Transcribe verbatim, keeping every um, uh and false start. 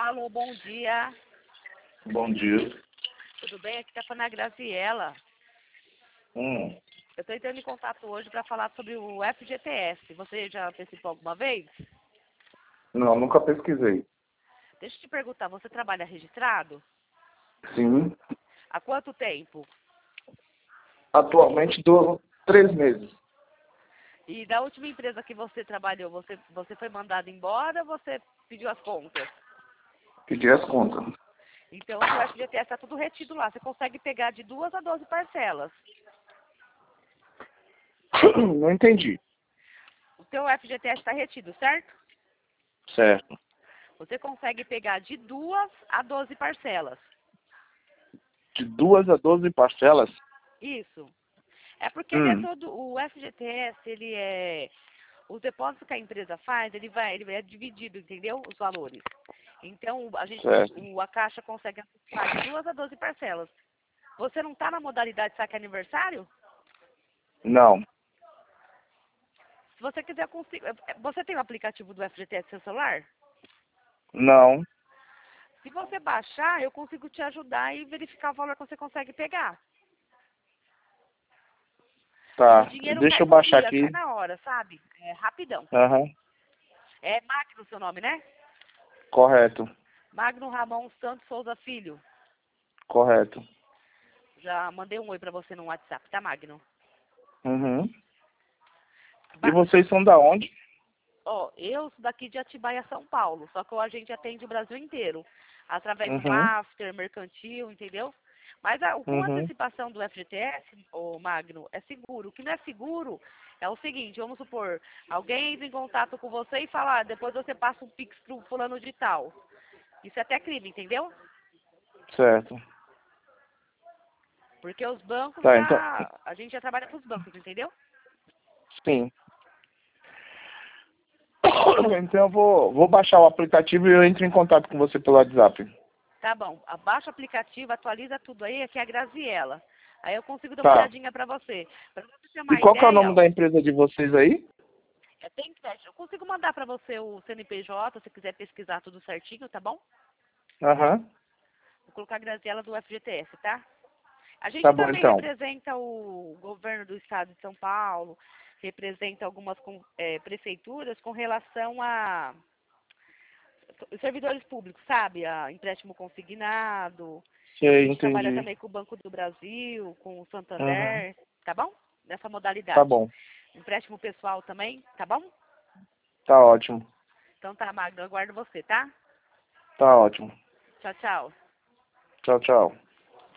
Alô, bom dia. Bom dia. Tudo bem? Aqui tá falando a Graziela. Hum. Eu estou entrando em contato hoje para falar sobre o F G T S. Você já participou alguma vez? Não, nunca pesquisei. Deixa eu te perguntar, você trabalha registrado? Sim. Há quanto tempo? Atualmente dou três meses. E da última empresa que você trabalhou, você, você foi mandado embora ou você pediu as contas? Pedi as contas. Então, o F G T S está tudo retido lá. Você consegue pegar de duas a doze parcelas. Não entendi. O seu F G T S está retido, certo? Certo. Você consegue pegar de duas a doze parcelas. De duas a doze parcelas? Isso. É porque ele é Hum. todo, o F G T S, ele é, os depósitos que a empresa faz, ele vai, ele é dividido, entendeu? Os valores. Então, a gente, Certo. o, a Caixa consegue antecipar de duas a doze parcelas. Você não está na modalidade saque aniversário? Não. Se você quiser, eu consigo. Você tem o aplicativo do F G T S no seu celular? Não. Se você baixar, eu consigo te ajudar e verificar o valor que você consegue pegar. E o Tá. dinheiro Deixa cai eu no baixar dia, aqui. cai na hora, sabe? É rapidão. Aham. É Magno o seu nome, né? Correto. Magno Ramon Santos Souza Filho. Correto. Já mandei um oi pra você no WhatsApp, tá, Magno? Uhum. E Ba vocês são da onde? Ó, eu sou daqui de Atibaia, São Paulo, só que a gente atende o Brasil inteiro. Através do Uhum. Master, mercantil, entendeu? Mas a, com a Uhum. antecipação do F G T S, ô Magno, é seguro. O que não é seguro é o seguinte, vamos supor, alguém entra em contato com você e fala, ah, depois você passa um Pix pro fulano de tal. Isso é até crime, entendeu? Certo. Porque os bancos Tá, então. já. A gente já trabalha com os bancos, entendeu? Sim. Então eu vou, vou baixar o aplicativo e eu entro em contato com você pelo WhatsApp. Tá bom. Abaixa o aplicativo, atualiza tudo aí, aqui é a Graziela. Aí eu consigo dar uma Tá. olhadinha pra você. Pra você ter E uma qual que é o nome ideia, da empresa de vocês aí? é, tem crédito. Eu consigo mandar pra você o C N P J, se quiser pesquisar tudo certinho, tá bom? Aham. Vou colocar a Graziela do F G T S, tá? A Tá gente bom também então. representa o governo do estado de São Paulo, representa algumas com- é, prefeituras com relação a os servidores públicos, sabe? A empréstimo consignado. A Sei, gente trabalha entendi. também com o Banco do Brasil, com o Uhum. Santander, tá bom? Nessa Tá modalidade. bom. Empréstimo pessoal também, tá bom? Tá ótimo. Então tá, Magno, eu aguardo você, tá? Tá ótimo. Tchau, tchau. Tchau, tchau.